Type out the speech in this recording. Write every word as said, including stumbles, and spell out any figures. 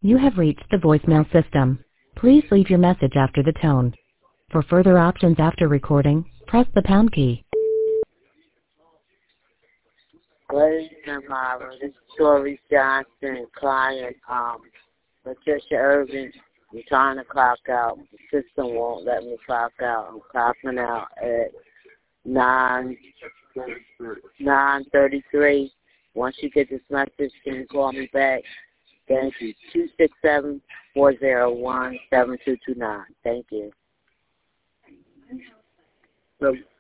You have reached the voicemail system. Please leave your message after the tone. For further options after recording, press the pound key. Ladies and Myra, this is Tori Johnson, client, um, Patricia Irvin. I'm trying to clock out. The system won't let me clock out. I'm clocking out at nine thirty-three. Once you get this message, can you call me back? Thank you. two six seven, four zero one, seven two two nine. Thank you. So